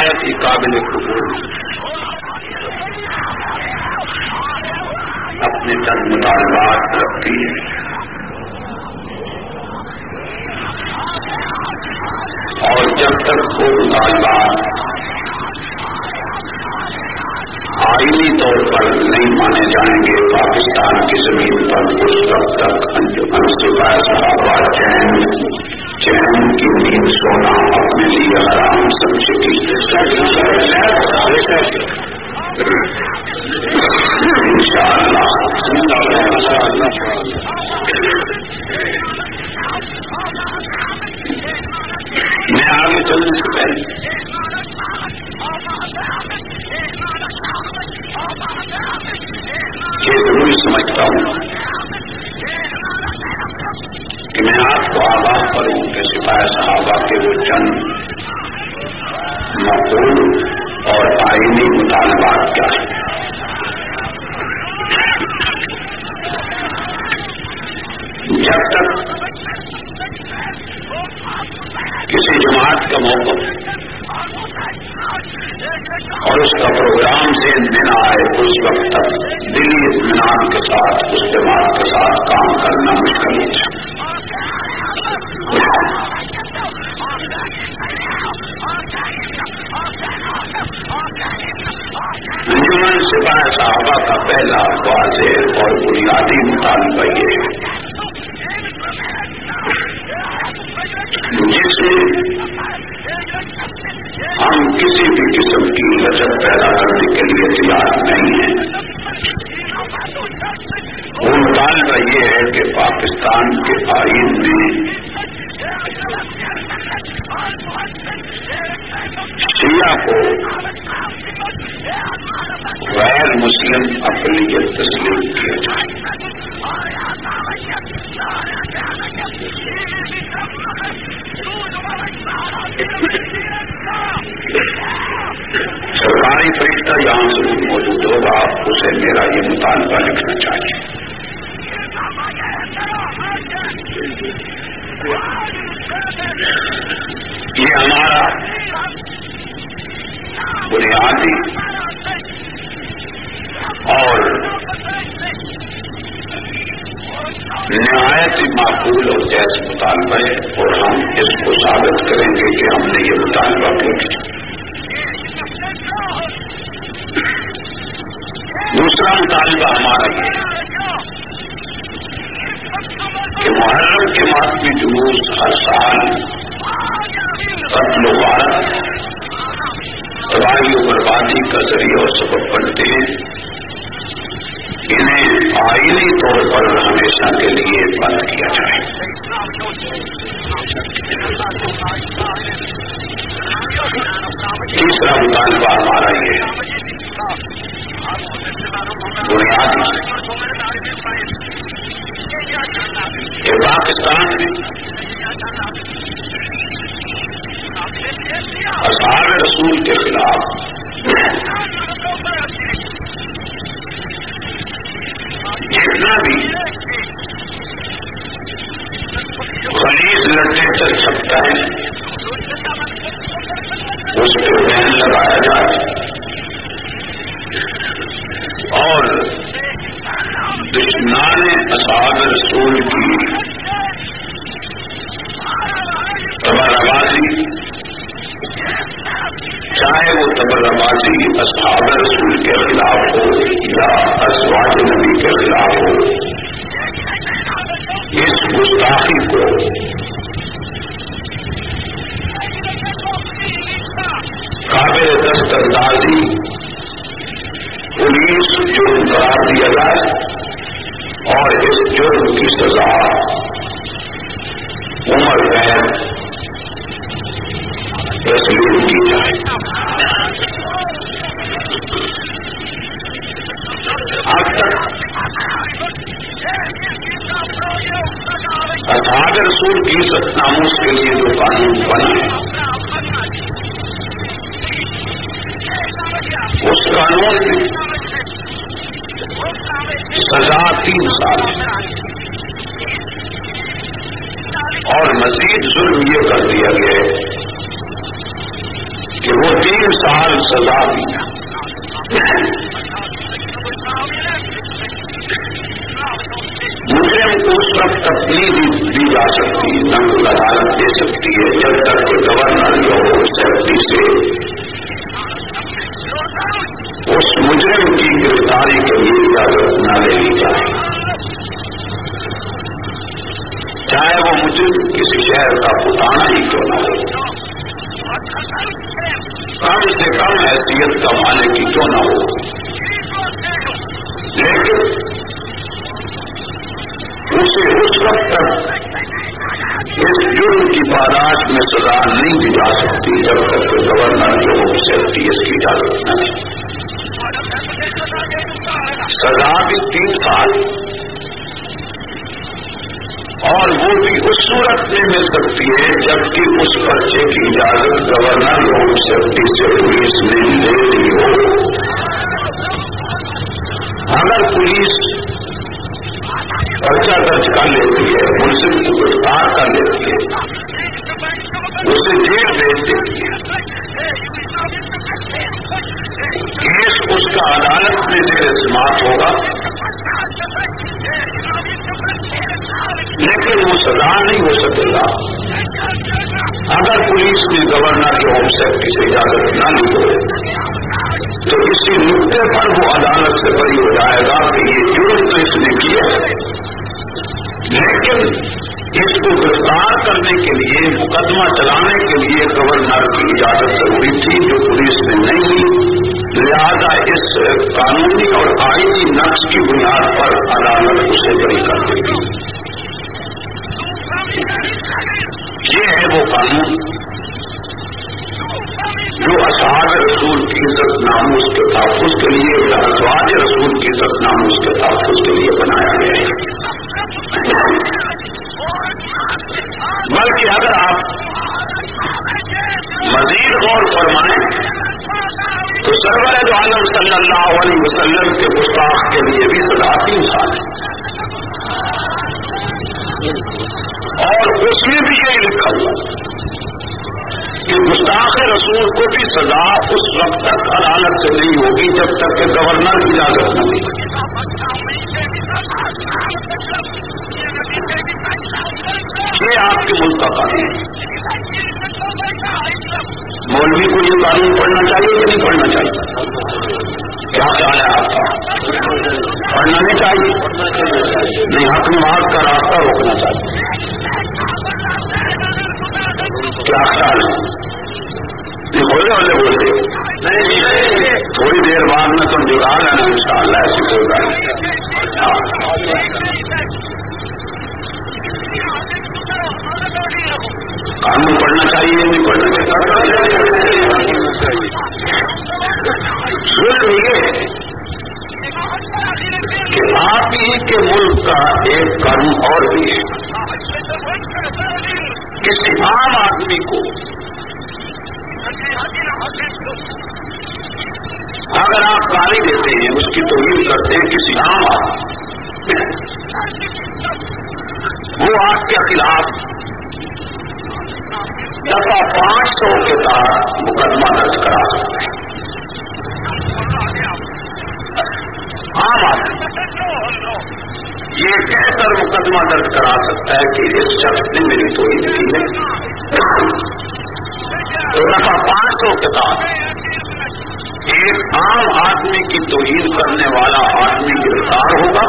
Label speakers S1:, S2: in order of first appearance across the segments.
S1: نہایت ہی قابل قبول اپنے چند مطالبات رکھتی ہے اور جب تک وہ مطالبات آئینی طور پر نہیں مانے جائیں گے پاکستان کی زمین پر اس وقت تک انصفاء صحابہ چین کی نیند سونا اپنے لیے حرام سمجھے گی انشاءاللہ میں آگے چلنے سے پہلے یہ ضروری سمجھتا ہوں کہ میں آپ کو آگاہ کروں کہ سپاہی صحابہ کے وہ چند معقول اور آئینی مطالبات کیا ہیں. جب تک کسی جماعت کا موقف اور اس کا پروگرام ذہن میں نہ آئے اس وقت تک دلی اطمینان کے ساتھ اس جماعت کے ساتھ کام کرنا مشکل ہے. انجمن سپاہی صحابہ کا پہلا واضح اور بنیادی مطالبہ یہ ہے جس میں ہم کسی بھی قسم کی لچک پیدا کرنے کے لیے تیار نہیں ہیں. وہ مطالبہ یہ ہے کہ پاکستان کے آئین میں شیعہ کو غیر مسلم اقلیت تسلیم کیا جائے. سرکاری فرشتہ یہاں ضرور موجود ہوگا اسے میرا یہ مطالبہ لکھنا چاہیے. یہ ہمارا بنیادی اور نہایت ہی معقول اور جائز مطالبہ ہے اور ہم اس کو ثابت کریں گے کہ ہم نے یہ مطالبہ کیا. دوسرا مطالبہ ہمارا یہ ہے کہ محرم کے ماتمی جلوس ہر سال قتل و غارت تباہی و بربادی کا ذریعہ اور سبب بنتے ہیں. انہیں آئینی طور پر ہمیشہ کے لیے بند کیا جائے. تیسرا مطالبہ ہمارا یہ ہے بنیادی کہ پاکستان میں اصحاب رسول کے خلاف جتنا بھی خلیج لٹریچر چھپتا ہے اس پہ بین لگایا جائے اور دشمنان اصحاب رسول کی تبرآبازی چاہے وہ تبرآبازی اصحاب رسول کے خلاف ہو یا ازواج نبی کے خلاف ہو، اس گستاخی کو قابل دست اندازی پولیس جرم قرار دیا جائے اور اس جرم کی سزا عمر قید تسلیم کی جائے. اب تک اصحاب رسول کی عزت ناموس کے لیے جو قانون بنا ہے اس قانون میں سزا 3 سال اور مزید ظلم یہ کر دیا گیا کہ وہ 3 سال سزا دیا. مجرم کو اس وقت تکلیف دی جا سکتی ہے، نقل عدالت دے سکتی ہے جب تک کہ گورنر یا سیکٹری سے اس مجرم کی گرفتاری کے لیے اجازت نہ لے لی جائے، چاہے وہ مجرم کسی شہر کا پرانا ہی کیوں نہ ہو، کم سے کم حیثیت کا مالک ہی کیوں نہ ہو، لیکن اسے اس وقت تک اس جرم کی پاداش میں سزا نہیں دی جا سکتی جب تک کہ گورنر جو سیکٹری اس کی اجازت نہ دے. سزا بھی 3 سال، اور وہ بھی اس صورت میں مل سکتی ہے جبکہ اس پرچے کی اجازت گورنر ہوم سیفٹی سے پولیس نے لے لی ہو. اگر پولیس پرچہ درج کر لیتی ہے، ملزم کو گرفتار کر لیتی ہے، اسے جیل بھیج دیتی ہے، کیس اس کا عدالت میں زیر سماعت ہوگا، لیکن وہ سزا نہیں ہو سکے گا اگر پولیس نے گورنر کے ہوم سیفٹی سے اجازت نہ لی ہو. تو اسی نقطے پر وہ عدالت سے بری ہو جائے گا کہ یہ جرم تو اس نے کیا ہے، لیکن اس کو گرفتار کرنے کے لیے، مقدمہ چلانے کے لیے گورنر کی اجازت ضروری تھی جو پولیس نے نہیں لی، لہذا اس قانونی اور آئینی نقص کی بنیاد پر عدالت اسے بری کر دے گی. یہ ہے وہ قانون جو اصحاب رسول کی عزت ناموس کے تحفظ کے لیے یا ازواج رسول کی عزت ناموس کے تحفظ کے لیے بنایا گیا ہے. بلکہ اگر آپ مزید غور فرمائیں تو سرور دو عالم صلی اللہ علیہ وسلم کے گستاخ کے لیے بھی سزا 3 سال ہے، اور اس میں بھی یہی لکھا ہوا کہ گستاخ رسول کو بھی سزا اس وقت تک عدالت سے نہیں ہوگی جب تک کہ گورنر کی اجازت نہ دے. یہ آپ کے ملک کا قانون ہے. مولوی کو یہ قانون پڑھنا چاہیے یا نہیں پڑھنا چاہیے؟ کیا خیال ہے آپ کا؟ پڑھنا نہیں چاہیے؟ نہیں، حق نماز کا راستہ روکنا چاہیے. کیا خیال ہے؟ نہیں بولے والے بولتے تھوڑی دیر بعد میں تم جگا لینا ان شاء اللہ، ایسی کوئی بات نہیں. قانون پڑھنا چاہیے یا نہیں پڑھنا چاہیے؟ ظلم یہ ہے کہ آپ ہی کے ملک کا ایک قانون اور بھی ہے. کسی عام آدمی کو اگر آپ گالی دیتے ہیں، اس کی توہین کرتے ہیں کسی عام آدمی، وہ آپ کے خلاف دفعہ 500 کے تحت مقدمہ درج کرا سکتے ہیں. عام آدمی یہ کہہ کر مقدمہ درج کرا سکتا ہے کہ اس شخص نے میری توہین کی ہے، تو دفعہ 500 کے تحت ایک عام آدمی کی توہین کرنے والا آدمی گرفتار ہوگا،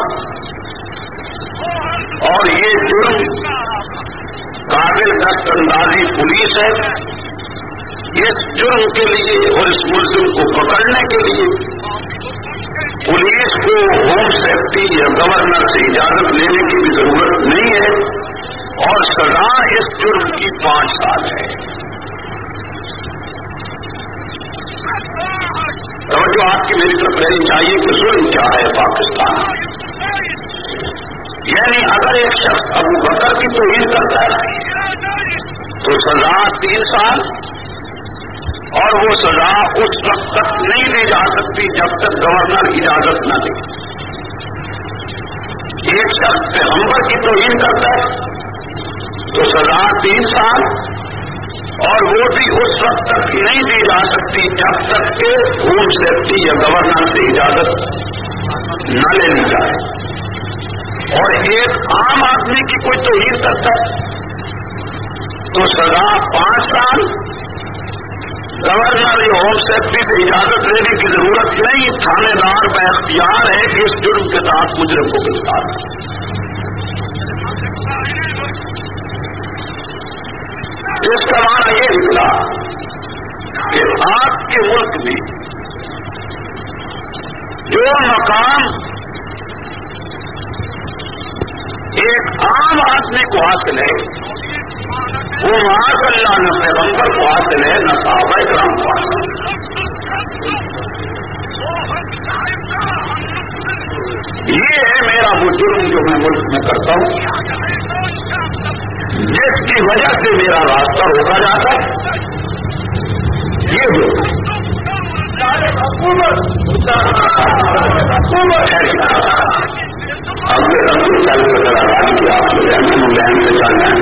S1: اور یہ جرم قابل دست اندازی پولیس ہے. اس جرم کے لیے اور اس ملزم کو پکڑنے کے لیے پولیس کو ہوم سیفٹی یا گورنر سے اجازت لینے کی بھی ضرورت نہیں ہے، اور سزا اس جرم کی 5 سال ہے. توجہ آپ کی میری طرف رہنی چاہیے کہ ظلم کیا ہے پاکستان. یعنی اگر ایک شخص ابو بکر کی توہین کرتا ہے تو سزا 3 سال، اور وہ سزا اس وقت تک نہیں دی جا سکتی جب تک گورنر اجازت نہ دے. ایک شخص پیغمبر کی توہین کرتا ہے تو سزا 3 سال، اور وہ بھی اس وقت تک نہیں دی جا سکتی جب تک کہ ہوم سیفٹی یا گورنر سے اجازت نہ لینی جائے. اور ایک عام آدمی کی کوئی توہین کرتا ہے تو سزا 5 سال. گورنر یا ہوم سیفٹی سے اجازت لینے کی ضرورت نہیں. تھانے دار کا اختیار ہے کہ اس جرم کے ساتھ مجرم کو گرفتار کرے. اس کا معنی یہ نکلا کہ آپ کے ملک میں جو مقام ایک عام آدمی کو حاصل ہے وہ معاذ اللہ نہ پیغمبر کو حاصل ہے نہ صحابہ کرام کو حاصل ہے. یہ ہے میرا وہ جرم جو میں ملک میں کرتا ہوں جس کی وجہ سے میرا راستہ روکا جاتا ہے. یہ جو اگلے رنگ چل کر ذرا رات کی آپ لینڈ سے چل جائیں.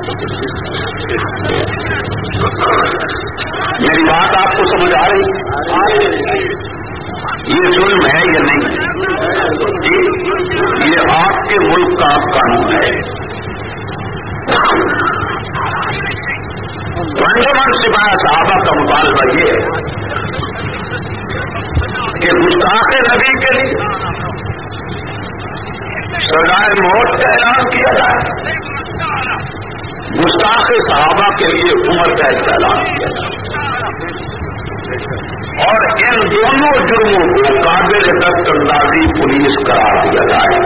S1: میری بات آپ کو سمجھ آ رہی؟ یہ ظلم ہے یا نہیں؟ یہ آپ کے ملک کا قانون ہے. انجمن سپاہی صحابہ کا مطالبہ یہ ہے کہ گستاخ نبی کے لیے سزائے موت کا اعلان کیا جائے, گستاخ صحابہ کے لیے عمر قید کا اعلان کیا جائے, اور ان دونوں جرموں کو قابل دست اندازی پولیس قرار دیا جائے.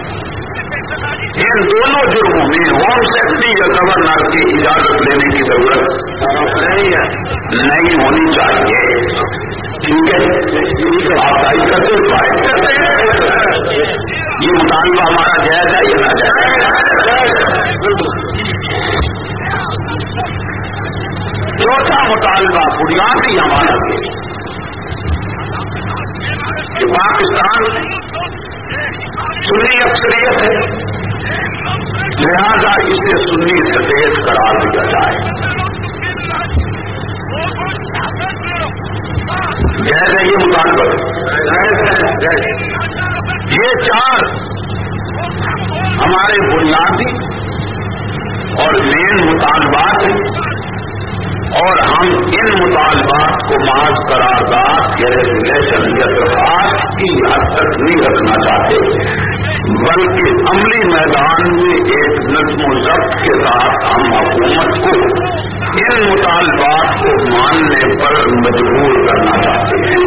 S1: ان دونوں جرموں میں ہوم سیفٹی یا گورنر کی اجازت لینے کی ضرورت نہیں ہونی چاہیے. ٹھیک ہے, آپ صحیح کرتے یہ مطالبہ ہمارا جائز ہے یا ناجائز؟ چوتھا مطالبہ بنیادی ہمارا کہ پاکستان سنی اکثریت ہے, لہذا اسے سنی سفید قرار دیا جائے. جیسے یہ مطالبہ یہ 4 ہمارے بنیادی اور مین مطالبات ہیں, اور ہم ان مطالبات کو محض قرارداد کے ریگولیشن یا درخواست کی حد تک نہیں رکھنا چاہتے, بلکہ عملی میدان میں ایک نظم و ضبط کے ساتھ ہم حکومت کو ان مطالبات کو ماننے پر مجبور کرنا چاہتے ہیں.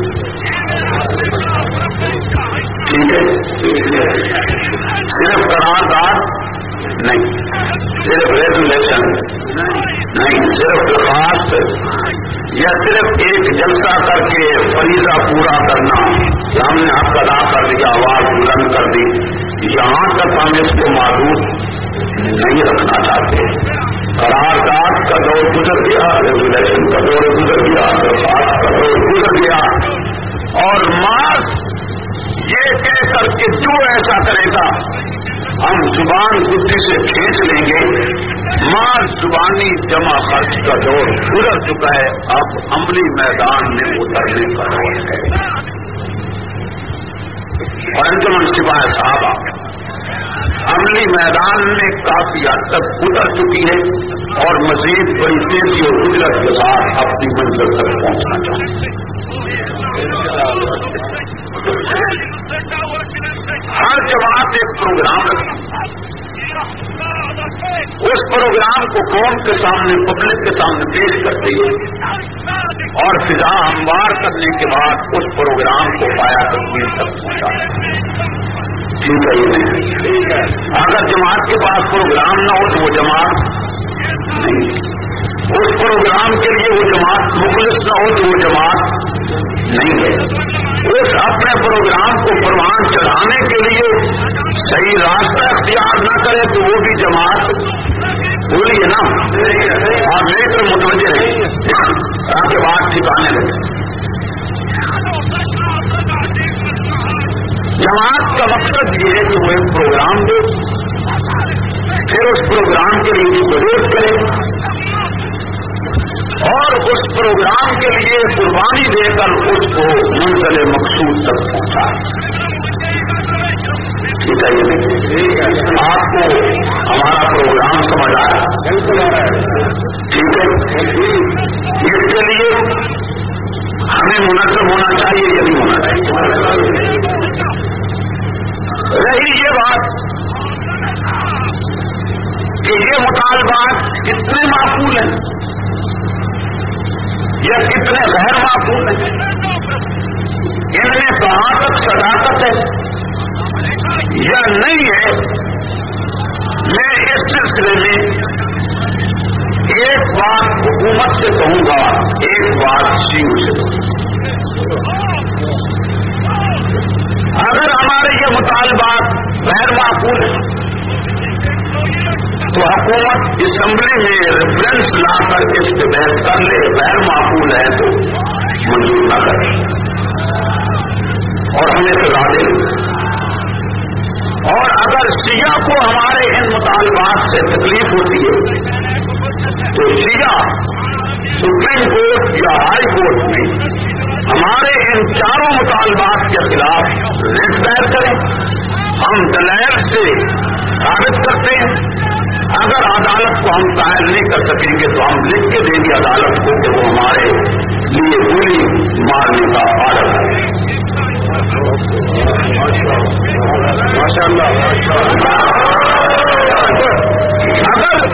S1: ٹھیک ہے, صرف قرارداد نہیں, صرف ریگولیشن نہیں, صرف درخواست یا صرف ایک جلسہ کر کے فریضہ پورا کرنا کہ ہم نے حق ادا کر دیا, آواز بلند کر دی, یہاں تک ہم اس کو معروف نہیں رکھنا چاہتے. قرارداد کا دور گزر گیا, ریگولیشن کا دور گزر گیا, درخواست کا دور گزر گیا, اور ماس یہ کہہ کر کہ جو ایسا کرے گا ہم زبان بدھی سے کھینچ لیں گے. ماں زبانی جمع خرچ کا دور گزر چکا ہے, اب عملی میدان میں اترنے کا دور ہے. اور انجمن سپاہی صحابہ عملی میدان میں کافی حد تک اتر چکی ہے اور مزید بڑی تیزی اور اجرت کے ساتھ اپنی منزل تک پہنچنا چاہتے ہیں. ہر جماعت ایک پروگرام رکھتی, اس پروگرام کو قوم کے سامنے, پبلک کے سامنے پیش کرتی ہے اور فضا ہموار کرنے کے بعد اس پروگرام کو پایا تکمیل تک پہنچاتی ہے. ٹھیک ہے, یہ نہیں. اگر جماعت کے پاس پروگرام نہ ہو تو وہ جماعت نہیں, اس پروگرام کے لیے وہ جماعت مخلص نہ ہو تو وہ جماعت نہیں ہے. اس اپنے پروگرام کو پروان چڑھانے کے لیے صحیح راستہ اختیار نہ کرے تو وہ بھی جماعت بولیے نا, آپ میری طرف متوجہ رہے تاکہ بات ٹھکانے لگے. جماعت کا مقصد یہ ہے کہ وہ ایک پروگرام دے, پھر اس پروگرام کے لیے ووٹ کرے, اور اس پروگرام کے لیے قربانی دے کر اس کو منزل مقصود تک پہنچا. ٹھیک ہے یہ آپ کو ہمارا پروگرام سمجھ آیا؟ ٹھیک ہے. اس کے لیے ہمیں منظم ہونا چاہیے یا نہیں ہونا چاہیے؟ رہی یہ بات کہ یہ مطالبات کتنے معقول ہیں یا کتنے غیر معقول ہیں، ان میں کہاں تک صداقت ہے یا نہیں ہے، میں اس سلسلے میں ایک بات حکومت سے کہوں گا، ایک بات شیو سے کہوں گا. اگر ہمارے یہ مطالبات غیر معقول ہیں تو حکومت اسمبلی میں ریفرنس لا کر اس پہ بحث کر لے، غیر معقول ہے تو منظور نہ کرے اور ہمیں سزا دے. اور اگر شیعہ کو ہمارے ان مطالبات سے تکلیف ہوتی ہے تو شیعہ سپریم کورٹ یا ہائی کورٹ میں ہمارے ان چاروں مطالبات کے خلاف ریٹ دائر کریں. ہم دلائل سے ثابت کرتے ہیں. اگر عدالت کو ہم قائل نہیں کر سکیں گے تو ہم لکھ کے دیں گے عدالت کو کہ وہ ہمارے لیے گولی مارنے کا آرڈر ہے. ماشاء اللہ. اگر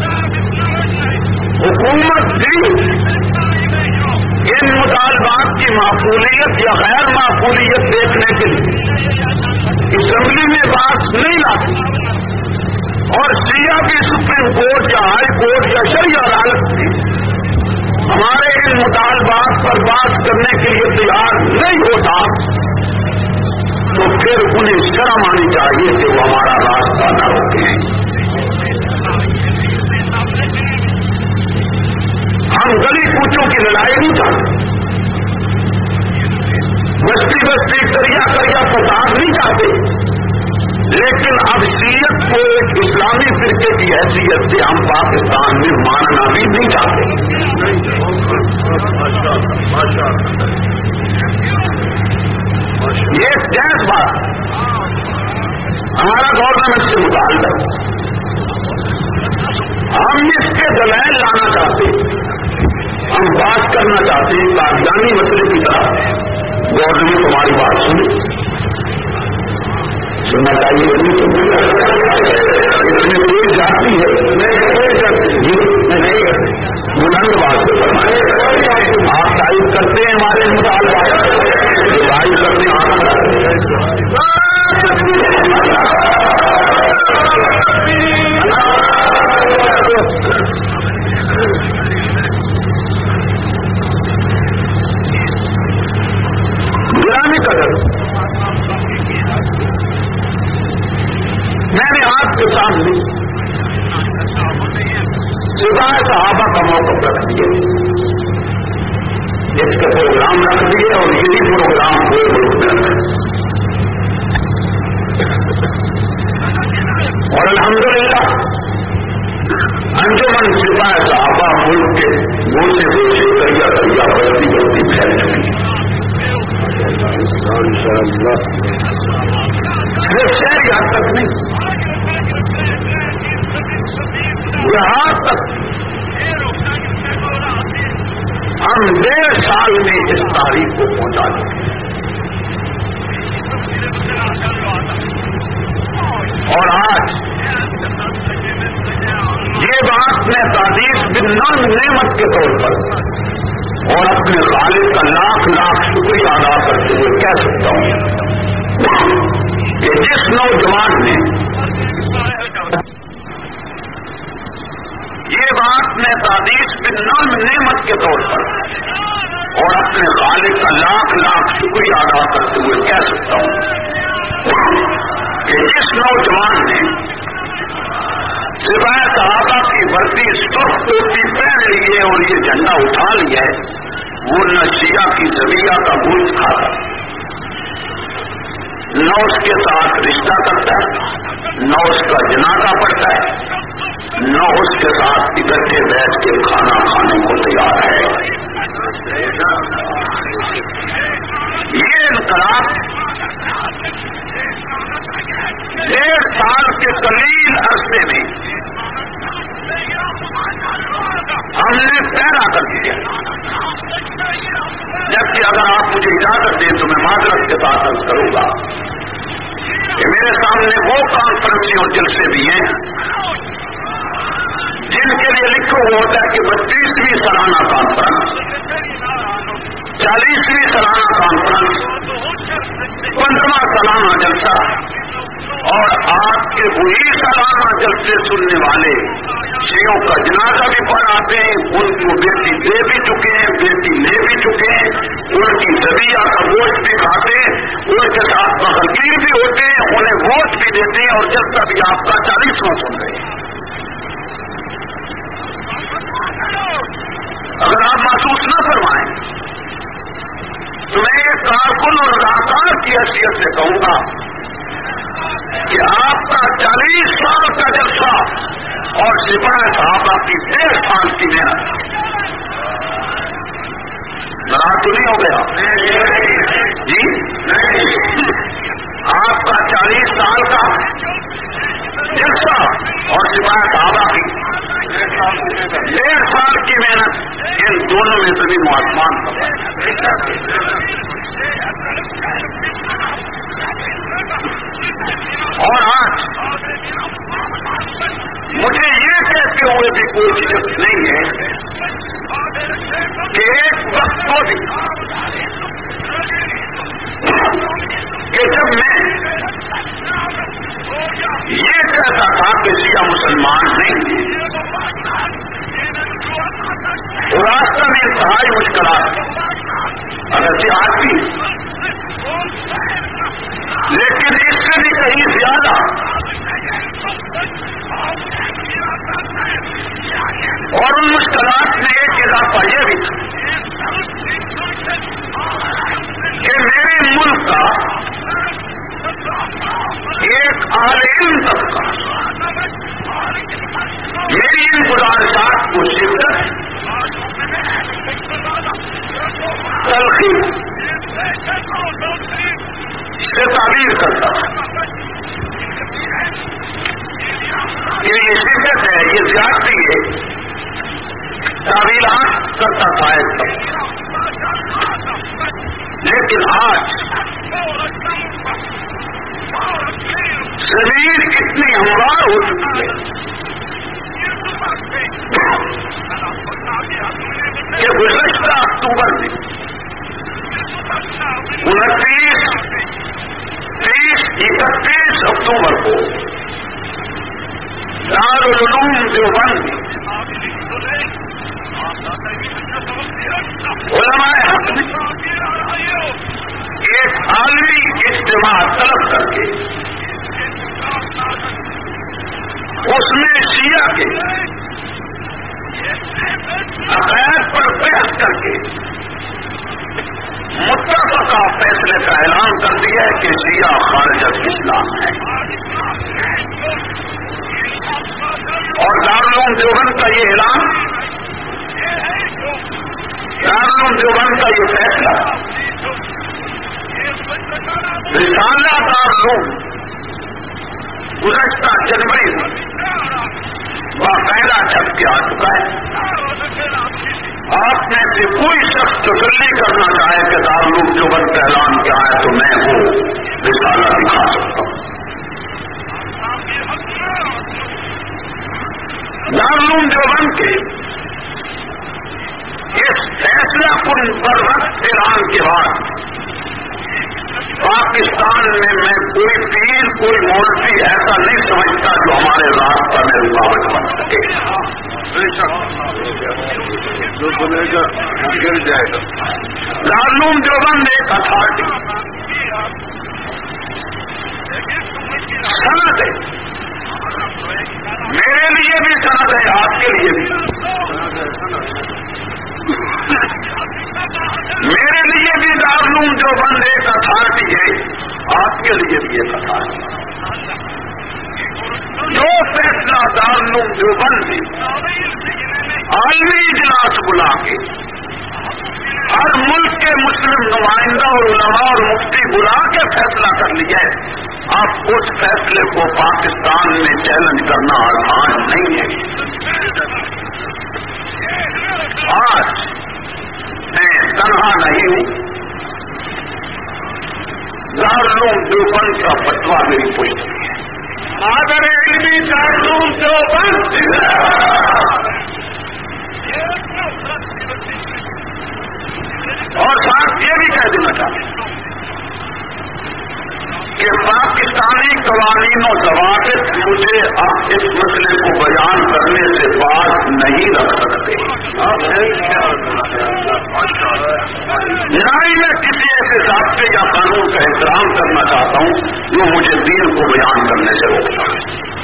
S1: حکومت بھی ان مطالبات کی معقولیت یا غیر معقولیت دیکھنے کے لیے اسمبلی میں بات نہیں لاتی اور شیعہ کی سپریم کورٹ یا ہائی کورٹ یا شرعی عدالت بھی ہمارے ان مطالبات پر بات کرنے کے لیے تیار نہیں ہوتا تو پھر انہیں شرم آنی چاہیے کہ وہ ہمارا راستہ نہ روکیں. ہم گلی کوچوں کی لڑائی نہیں چاہتے، بستی بستی کریا کریا فساد نہیں چاہتے، لیکن اب شیعت کو ایک اسلامی فرقے کی حیثیت سے ہم پاکستان میں ماننا بھی نہیں چاہتے. یہ جائز بات ہمارا گورنمنٹ سے متعلق، ہم اس کے دلائل لانا چاہتے ہیں، ہم بات کرنا چاہتے ہیں قادیانی مسئلے کی طرح. گورنمنٹ تمہاری بات سننا چاہیے. اس میں کوئی جاتی ہے بلند بات سے فرمائے. آپ تعریف کرتے ہیں ہمارے مطالبات، تعریف کرتے گرامی قدر میں نے آپ کے سامنے سپاہ صحابہ کا موقف رکھ دیا، اس کے پروگرام رکھ دیے اور یہی پروگرام ہوئے ملک میں رکھے. اور الحمدللہ انجمن سپاہ صحابہ ملک کے گوشے گوشے کریا کریا بڑھتی بڑھتی پھیل چکی. صرف شہر یہاں تک نہیں، یہاں تک ہم 1.5 سال میں اس تاریخ کو پہنچا چکے اور آج یہ بات میں تعریف بالنام نعمت کے طور پر اور اپنے خالق کا لاکھ لاکھ شکریہ ادا کرتے ہوئے کہہ سکتا ہوں کہ جس نوجوان نے یہ بات میں تعریف بالنام نعمت کے طور پر اور اپنے خالق کا لاکھ لاکھ شکریہ ادا کرتے ہوئے کہہ سکتا ہوں کہ جس نوجوان نے سپاہ صحابہ کی وردی سرخ ٹوپی پہن لی ہے اور یہ جھنڈا اٹھا لیا ہے، وہ نہ شیعہ کی زبیہ کا گوشت کھاتا، نہ اس کے ساتھ رشتہ کرتا ہے، نہ اس کا جنازہ پڑتا ہے، نہ اس کے ساتھ اکٹھے بیٹھ کے کھانا کھانے کو تیار ہے. یہ انقلاب 1.5 سال کے قلیل عرصے میں ہم نے پیدا کر دیا. جبکہ اگر آپ مجھے اجازت دیں تو میں معذرت کے ساتھ عرض کروں گا کہ میرے سامنے وہ کانفرنسیں اور جلسے بھی ہیں جن کے لیے لکھا ہوا ہوتا ہے کہ 32ویں سالانہ کانفرنس، 40ویں سالانہ کانفرنس، 15واں سالانہ جلسہ، اور آپ کے وہی سالانہ جلسے سننے والے شیعوں کا جنازہ بھی پڑھ آتے ہیں، ان کو بیٹی دے بھی چکے ہیں، بیٹی لے بھی چکے ہیں، ان کی ذبیحہ کا گوشت بھی کھاتے ہیں، ان کے ساتھ بغیر بھی ہوتے ہیں، انہیں گوشت بھی دیتے ہیں، اور جلسہ بھی آپ کا 40واں سن رہے ہیں. اگر آپ محسوس نہ فرمائیں تو میں ایک کارکن اور رضاکار کی حیثیت سے کہوں گا کہ آپ کا 40 سال کا جلسہ اور سپاہ صحابہ کی 1.5 سال کی محنت ناراض تو نہیں ہو گیا جی؟ آپ کا 40 سال کا جلسہ اور سپاہ صحابہ کی 1.5 سال کی محنت، ان دونوں میں زمین و آسمان کا فرق ہے. اور آج مجھے یہ کہتے ہوئے بھی کوئی جھجک نہیں ہے کہ ایک وقت کو بھی کہ جب میں یہ کہتا تھا کہ شیعہ مسلمان نہیں، تو راستہ میں انتہائی مشکلات اگرچہ آج بھی، لیکن اس سے بھی کہیں زیادہ اور ان مشکلات میں ایک اضافہ یہ بھی تھا کہ میرے ملک کا ایک اہل علم طبقہ میری ان گزارشات کو شدت تلخی سے تعبیر کرتا یہ شدت ہے، یہ زیادتی ہے، تعبیرات کرتا تھا ایک طبقہ. لیکن آج زمین اتنی ہموار ہو چکی ہے کہ گزشتہ اکتوبر میں 29، 30، 31 اکتوبر کو دارالعلوم دیوبند علماء حق نے ایک عالمی اجتماع طلب کر کے اس میں شیعہ کے عقائد پر بحث کر کے متفقہ فیصلے کا اعلان کر دیا ہے کہ شیعہ خارج از اسلام ہے. اور دارالعلوم دیوبند کا یہ اعلان، دارالعلوم دیوبند کا یہ فیصلہ رسالہ دارالعلوم گزشتہ جنوری میں باقاعدہ چھپ کے آ چکا ہے. آپ میں سے کوئی شخص تسلی کرنا چاہے کہ دارالعلوم دیوبند کا اعلان کیا ہے تو میں وہ رسالہ دکھا سکتا ہوں. دارالعلوم دیوبند کے اس فیصلہ کن پر وقت اعلان کے بعد پاکستان میں میں کوئی پیر، کوئی مولوی ایسا نہیں سمجھتا جو ہمارے راستہ میں رکاوٹ بن سکے. جو بنے گا گر جائے گا. دارالعلوم دیوبند ایک اتھارٹی سند ہے، میرے لیے بھی سند ہے، آپ کے لیے بھی. میرے لیے بھی دارالعلوم دیوبند ایک اتھارٹی ہے، آپ کے لیے بھی ایک اتھارٹی. جو فیصلہ دارالعلوم دیوبند نے عالمی اجلاس بلا کے ہر ملک کے مسلم نمائندہ اور علماء اور مفتی بلا کے فیصلہ کر لیا ہے. اب اس فیصلے کو پاکستان میں چیلنج کرنا آسان نہیں ہے. آج میں تنہا نہیں ہوں. دارالعلوم دیوبند کا فتویٰ میری پوچھتی ہے. مادر علمی دارالعلوم دیوبند. اور ساتھ یہ بھی کہہ دینا چاہتے ہیں کہ پاکستانی قوانین و ضوابط مجھے اب اس مسئلے کو بیان کرنے سے باز نہیں رکھ سکتے. نہ ہی میں کسی ایسے ضابطے یا قانون کا احترام کرنا چاہتا ہوں جو مجھے دین کو بیان کرنے سے روکتا ہے.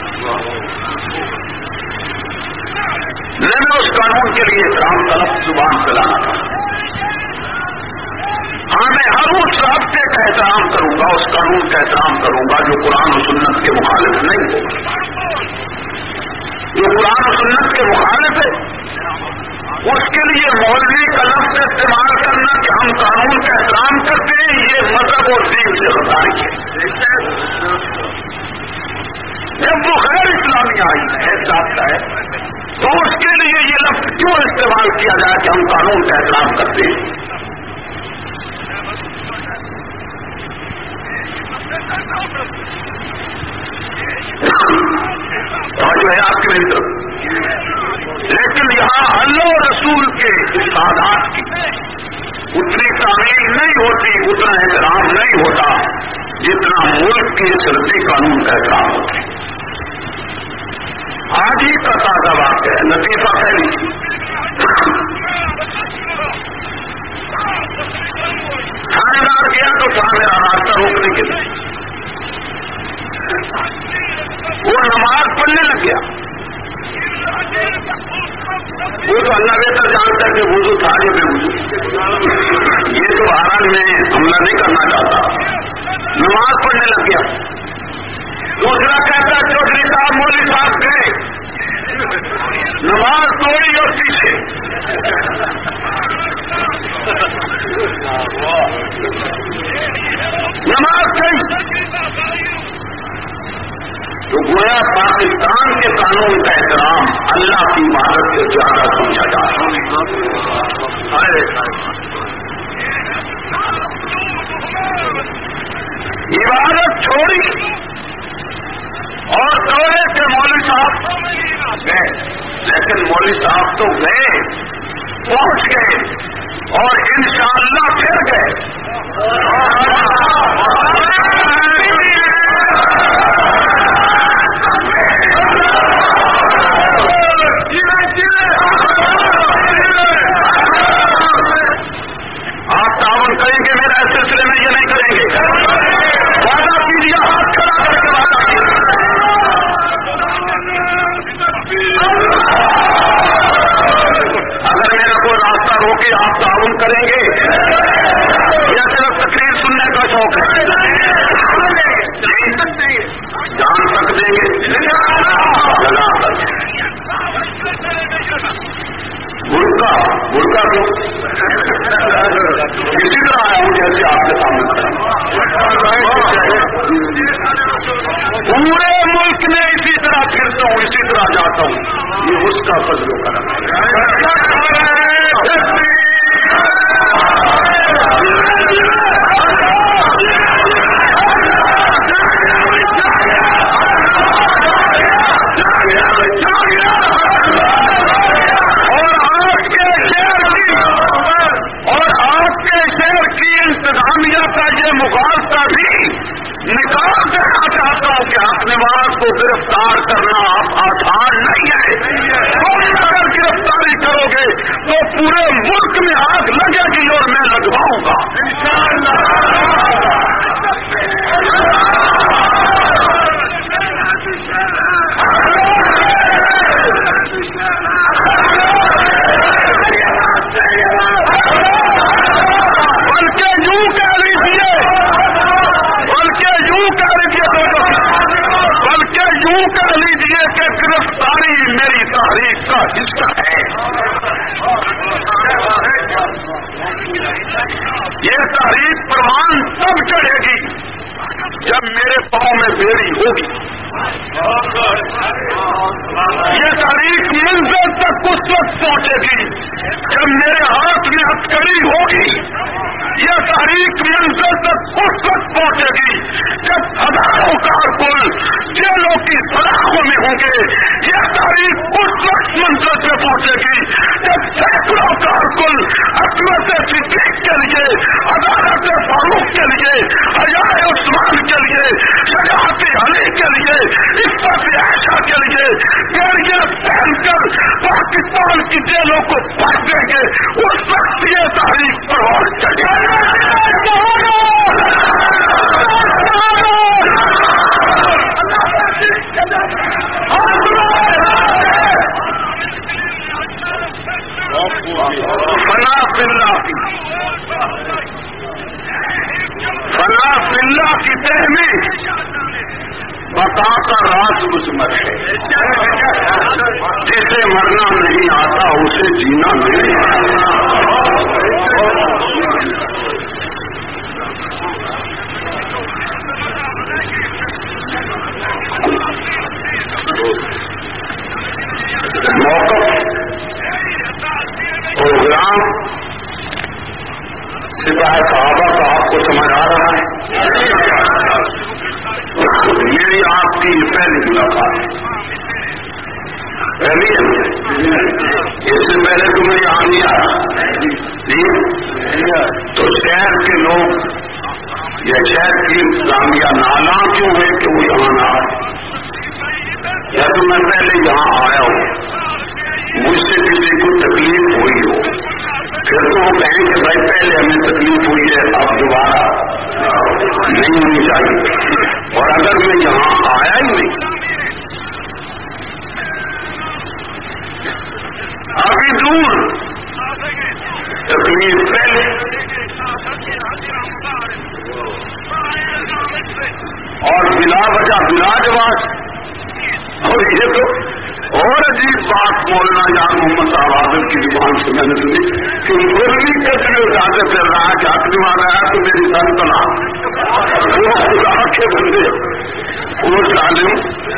S1: میں اس قانون کے لیے احترام طلب زبان چلانا چاہتا ہوں. ہاں میں ہر اس ضابطے کا احترام کروں گا, اس قانون کا احترام کروں گا جو قرآن و سنت کے مخالف نہیں ہوگا. جو قرآن و سنت کے مخالف ہے اس کے لیے مولوی کا لفظ استعمال کرنا کہ ہم قانون کا احترام کرتے ہیں, یہ مذہب اور دین سے خطائی ہے. جب وہ غیر اسلامی آئی ہے ضابطہ ہے تو اس کے لیے یہ لفظ کیوں استعمال کیا جائے کہ ہم قانون کا احترام کرتے ہیں. اور جو ہے آپ کی میری طرف, لیکن یہاں اللہ اور رسول کے ارشادات کی اتنی تعمیل نہیں ہوتی, اتنا احترام نہیں ہوتا جتنا ملک کے سرحدی قانون کا احترام ہوتا ہے. آج ہی کا تازہ واقعہ ہے, لطیفہ پہلی تھانے گیا تو کہاں میرا راستہ روکنے کے لیے وہ نماز پڑھنے لگ گیا. وہ تو اللہ بہتر جانتا ہے کہ وضو تھا یا بے وضو. یہ تو بہرحال میں حملہ نہیں کرنا چاہتا. نماز پڑھنے لگ گیا. دوسرا کہتا چودھری صاحب مولوی صاحب گئے, نماز توڑی اور پیچھے. نماز گئی تو گویا پاکستان کے قانون کا احترام اللہ کی عبادت سے زیادہ سمجھا جاتا ہے. عبادت چھوڑی اور دورے کے مولوی صاحب گئے, لیکن مولوی صاحب تو گئے, پہنچ گئے اور انشاءاللہ پھر گئے. آپ تعاون کریں گے میرا اس سلسلے میں یہ نہیں کریں گے. وعدہ کیجیے, ہاتھ کھڑا کر کے وعدہ کیجیے. اگر میرا کوئی راستہ روکے آپ تعاون کریں گے یا صرف تقریر سننے کا شوق ہے؟ جان تک دیں گے, لگا کر. برقع کیوں اسی طرح آیا ہوں جیسے آپ کے سامنے. پورے ملک میں اسی طرح پھرتا ہوں, اسی طرح جاتا ہوں. یہ اس کا فضل و کرم ہے. انتظامیہ کا یہ مغالطہ بھی نکال دینا چاہتا ہوں کہ اپنے نواز کو گرفتار کرنا آسان نہیں ہے. تم اگر گرفتاری کرو گے تو پورے ملک میں آگ لگے گی اور میں لگواؤں گا. کر لیجیے کہ گرفتاری میری تاریخ کا حصہ ہے. یہ تحریک پروان تب چڑھے گی جب میرے پاؤں میں بیڑی ہوگی. یہ تحریک منزل تک اس وقت پہنچے گی جب میرے ہاتھ میں ہتھکڑی ہوگی. یہ تحریک منزل تک اس وقت پہنچے گی جب ہزاروں کارکن جیلوں کی سلاخوں میں ہوں گے. یہ تحریک اس وقت منزل پہ پہنچے گی جب سینکڑوں کارکن عصمت صدیق کے لیے، عدالت فاروق کے لیے، حیائے عثمان کے لیے، شجاعت علی کے لیے، عفت عائشہ کے لیے گاڑیاں پہن کر پاکستان کی جیلوں کو بھر دیں گے. اس وقت یہ تحریک پروان چڑھے فنا باللہ کی تحمید بتا کر راز مسمت ہے. جسے مرنا نہیں آتا اسے جینا نہیں آتا. موقف پروگرام سپاہی صحابہ کا آپ کو سمجھ آ رہا ہے. میری آپ کی پہلی ملاقات اس سے پہلے تو میں یہاں نہیں آیا تو شہر کے لوگ یا شہر کی انتظامیہ نالا کیوں ہے کہ وہ یہاں نہ آئے. یا تو میں پہلے یہاں آیا ہوں، مجھ سے کسی کو تکلیف ہوئی ہو، پھر تو وہ کہیں کہ بھائی پہلے ہمیں تکلیف ہوئی ہے اب دوبارہ نہیں ہونی چاہیے. اور اگر میں یہاں آیا ہی نہیں، ابھی دور تکلیف پہلے اور بلا وجہ بلا جواز. اور یہ تو اور عجیب بات بولنا یار محمد صاحب عادل کی زبان سے میں نے سنی کہ مرغی کچھ بھی اٹھاتے پھر رہا کہ حق مار رہا تو میری سن بنا وہ خدا کے بندے وہ ظالم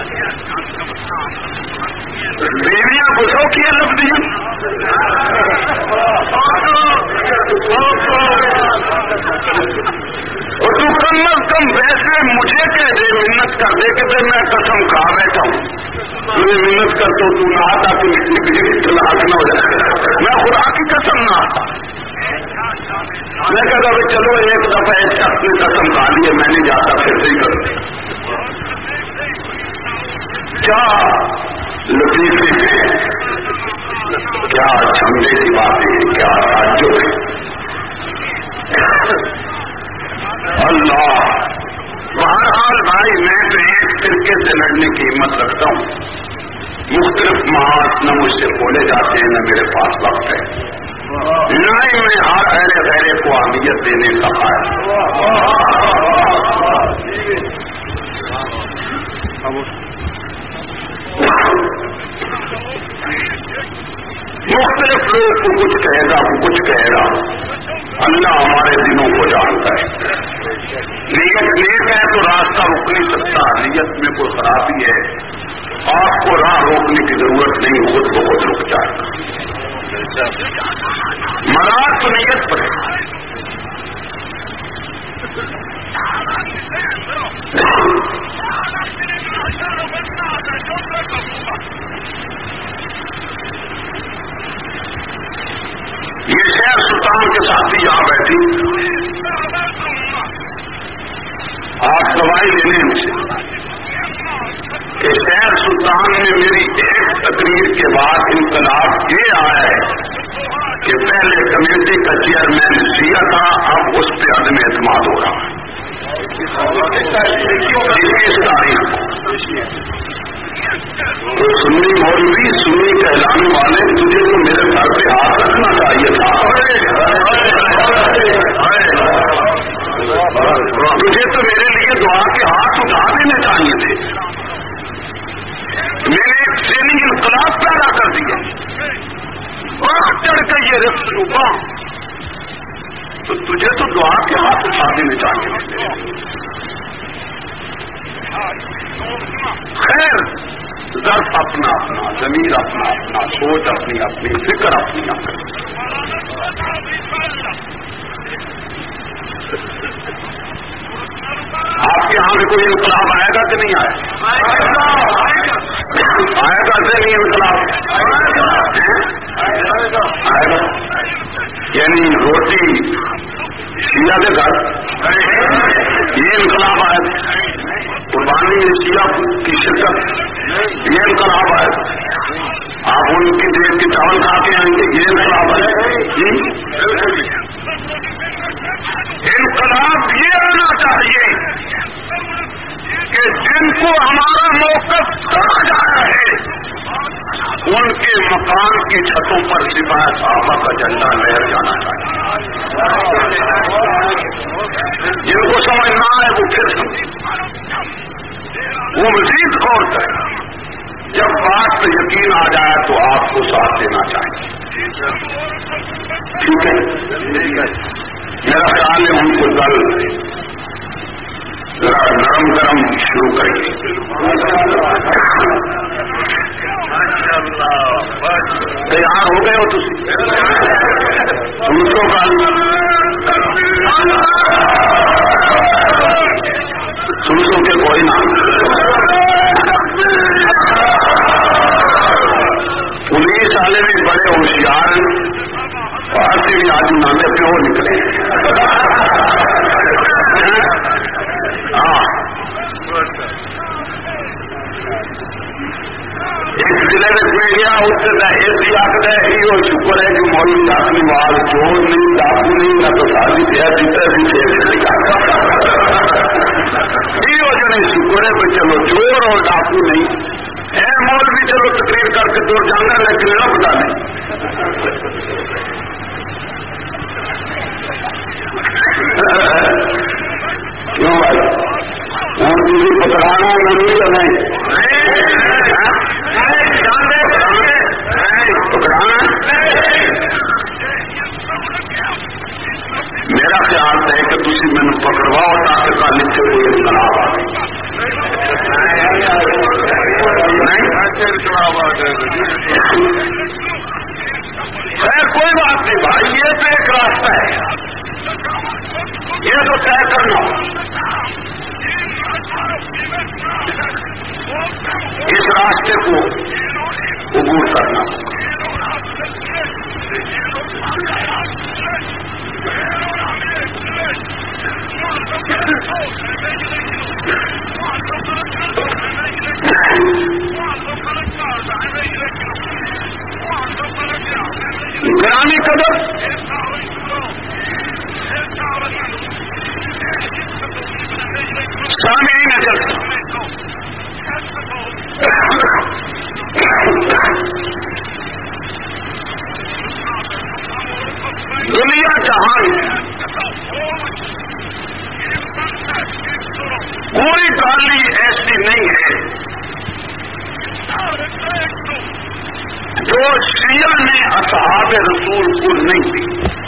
S1: بیویاں گسوں کی لفظ اور تو کم از کم ویسے مجھے کہہ دے، محنت کر دے کہ میں قسم کھا بیٹھا ہوں. تمہیں محنت کر تو نہ آتا تو اطلاعات نہ ہو جائے. میں خدا کی قسم نہ آتا. میں کہتا بھائی چلو ایک دفعہ ایک شخص نے قسم کھا لی ہے میں نہیں جاتا پھر سے ہی کروں. کیا لطیفے ہیں، کیا چھمے کی باتیں، کیا تعجب ہے. اللہ بہرحال بھائی میں تو ایک فرقے سے لڑنے کی ہمت رکھتا ہوں. مختلف محاذ نہ مجھ سے کھولے جاتے ہیں، نہ میرے پاس وقت ہے، نہ ہی میں ہر غیر غیر کو اہمیت دینے کا مختلف لوگ کو کچھ کہے گا وہ کچھ کہے گا. اللہ ہمارے دلوں کو جانتا ہے. نیت نیک ہے تو راستہ رک نہیں سکتا. نیت میں کوئی خرابی ہے آپ کو راہ روکنے کی ضرورت نہیں، خود بخود رک جائے گا. مراد تو نیت پر ہے. یہ شہر سلطان کے ساتھی یہاں بیٹھی آپ دوائی لینے مجھے کہ شہر سلطان میں میری ایک تقریر کے بعد انقلاب یہ آیا ہے کہ پہلے کمیٹی کا چیئرمین سیا تھا، اب اس پہ عدم اعتماد ہو رہا ہے. 21 تاریخ تو سنی مولوی سنی کہلانے والے تجھے تو میرے گھر پہ ہاتھ رکھنا چاہیے تھا. تجھے تو میرے لیے دعا کے ہاتھ اٹھا دینے چاہیے تھے. میں نے ایک ذہنی انقلاب پیدا کر دیا. بڑھ چڑھ کے یہ رقص روپا تو تجھے تو دعا کے ہاتھ اٹھا دینے چاہیے. خیر ظرف اپنا اپنا، ضمیر اپنا اپنا، سوچ اپنی اپنی، فکر اپنی اپنی. آپ کے یہاں میں کوئی انقلاب آئے گا کہ نہیں آئے گا کہ نہیں انقلاب آئے گا؟ یعنی روٹی شیعہ کے گھر یہ انقلاب آئے گا، قربانی شیعہ کی شرکت یہ انقلاب آئے گا، آپ ان کی دیکھ کے چاول کھا کے آئیں گے یہ انقلاب ہے. انقلاب یہ آنا چاہیے کہ جن کو ہمارا موقف سمجھ جا رہا ہے ان کے مکان کی چھتوں پر سپاہ صحابہ کا جھنڈا لہر جانا چاہیے. جن کو سمجھنا ہے وہ پھر سمجھے، وہ مزید غور کرے. جب بات پہ یقین آ جائے تو آپ کو ساتھ دینا چاہیے. ٹھیک ہے، میرا خیال ہے ان کو کل ذرا نرم گرم شروع کریں. تیار ہو گئے ہو دوسروں کا سنسوں کے کوئی نام 19 سالے بھی بڑے ہوشیار باہر سے بھی آج نانے پہ ہو نکلے. ہاں ایک ضلع میں کوئی گیا اس سے ایک یاد ہے یہ شکر ہے کہ مولوی ڈاکٹری وال چور نہیں، ڈاکو نہیں، نہ تو شادی ہے جتنے بھی یہ جنے شکر ہے کہ چلو چور اور ڈاکو نہیں ہے. مولوی چلو تقریر کر کے دور جانا لیکن نہ پتا نہیں. کیوں بھائی ہم کسی پکڑانا ضروری ہے نہیں پکڑانا. میرا خیال ہے کہ تھی مینو پکڑواؤ تاکہ کل سے کوئی انقلاب آ خیر کوئی بات نہیں بھائی، یہ تو ایک راستہ ہے، یہ تو طے کرنا اس راستے کو عبور کرنا. گرامی قدر سامعین نظر دنیا جہان کوئی گالی ایسی نہیں ہے جو شیعہ نے اصحاب رسول کو نہیں دی.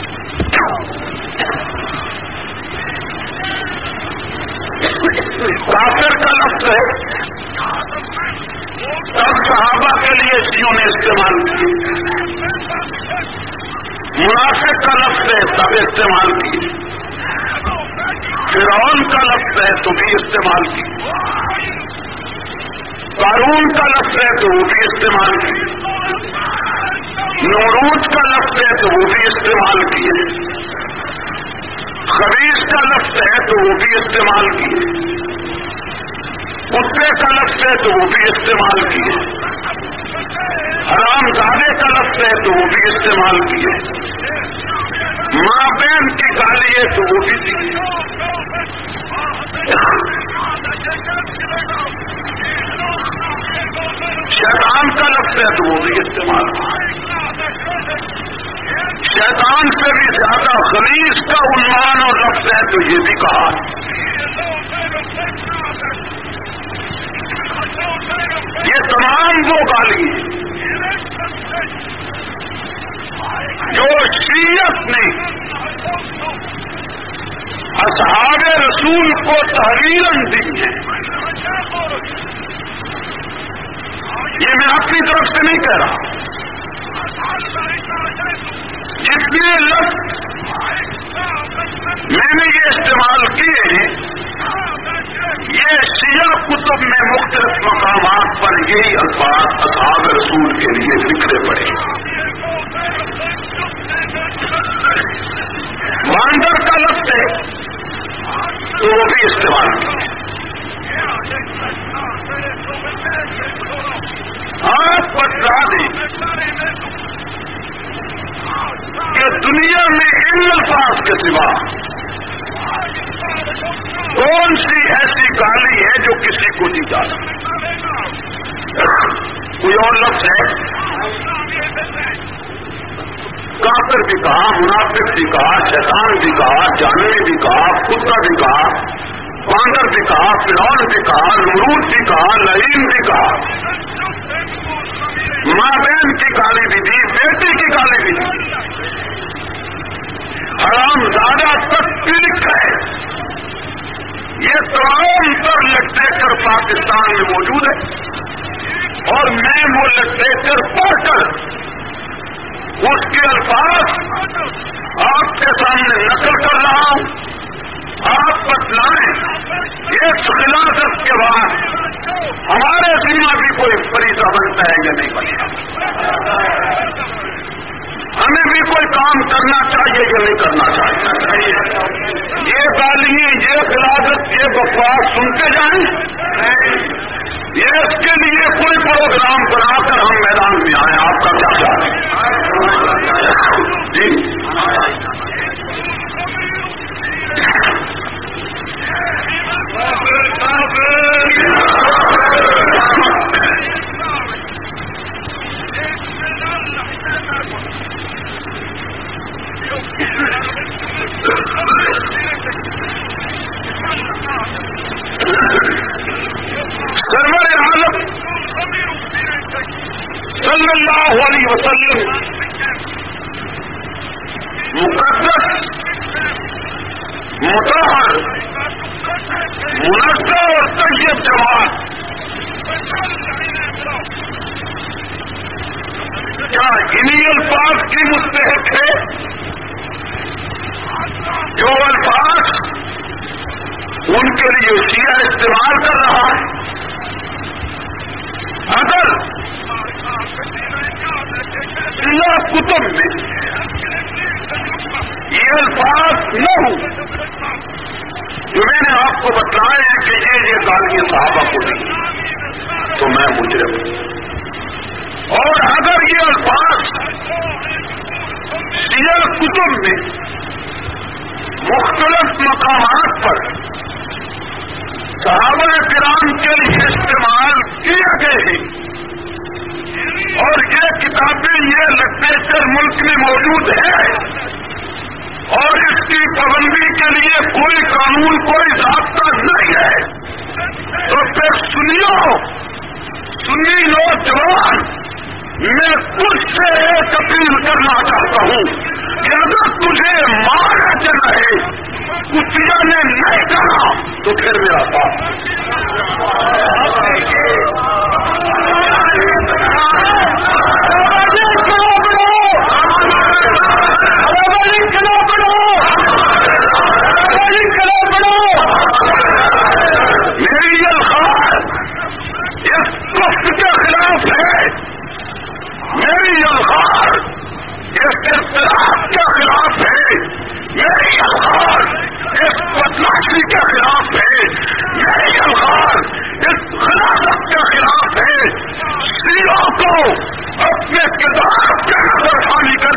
S1: کافر کا لفظ ہے تب صحابہ کے لیے شیعوں نے استعمال کی. منافق کا لفظ ہے تب استعمال کی. فرعون کا لفظ ہے تو بھی استعمال کی. قارون کا لفظ ہے تو وہ بھی استعمال کی. نوروز کا لفظ ہے تو وہ بھی استعمال کیے. خبیث کا لفظ ہے تو وہ بھی استعمال کیے. کتے کا لفظ ہے تو وہ بھی استعمال کیے. حرام زادے کا لفظ ہے تو وہ بھی استعمال کیے. ماں بہن کی گالی ہے تو وہ بھی دی. شیطان کا لفظ ہے تو وہ بھی استعمال کیا. شیطان سے بھی زیادہ خلیص کا عنوان اور لفظ ہے تو یہ بھی کہا. یہ تمام وہ گالی جو شیعت نے اصحاب رسول کو تحریراً دی ہے. یہ میں اپنی طرف سے نہیں کہہ رہا. جتنے لفظ میں نے یہ استعمال کیے ہیں یہ شیعہ کتب میں مختلف مقامات پر یہی الفاظ اصحاب رسول کے لیے لکھنے پڑے. باندر کا لفظ ہے تو وہ بھی استعمال کیا. آپ بتا دیں کہ دنیا میں ان الفاظ کے سوا کون سی ایسی گالی ہے جو کسی کو دی جا سکتی؟ کوئی اور لفظ ہے؟ کافر بھی کہا، منافق بھی کہا، شیطان بھی کہا، جانوی بھی کہا، کتا بھی کہا، باندر بھی کہا، فرعون بھی کہا، نمرود بھی کہا، لعین بھی کہا، ماں بہن کی گالی بھی دی، بیٹی کی گالی بھی دی، حرام زادہ تک بھی لکھا ہے. یہ تمام پر لٹریچر پاکستان میں موجود ہے اور میں وہ لٹریچر پڑھ کر اس کے الفاظ آپ کے سامنے نقل کر رہا ہوں. آپ بتلائیں اس خلافت کے بعد ہمارے ذمہ بھی کوئی فریضہ بنتا ہے یا نہیں بنتا؟ ہمیں بھی کوئی کام کرنا چاہیے یا نہیں کرنا چاہیے؟ یہ گالیاں، یہ خلافت، یہ بکواس سنتے جائیں، یہ اس کے لیے کوئی پروگرام بنا کر ہم میدان میں آئیں. آپ کا کیا خیال ہے؟ جی سرور عالم صلی اللہ علیہ وسلم مقدس، مطہر، منزہ اور طیب جماعت کیا انہی الفاظ کی مستحق ہے جو الفاظ ان کے لیے شیعہ استعمال کر رہا ہے؟ اگر شیعہ کتب میں یہ الفاظ نہ ہوں جو میں نے آپ کو بتلایا ہے کہ یہ گالیاں صحابہ کو دی تو میں مجرم ہوں. اور اگر یہ الفاظ شیعہ کتب میں مختلف مقامات پر صحابہ کرام کے لیے استعمال کیے گئے ہیں اور یہ کتابیں، یہ لٹریچر ملک میں موجود ہے اور اس کی پابندی کے لیے کوئی قانون، کوئی ضابطہ نہیں ہے، تو پھر سنی نوجوان، میں تجھ سے ایک اپیل کرنا چاہتا ہوں کہ اگر تجھے مارا چلا ہے، کتیا نے نہیں کہا تو پھر میرا ساتھ.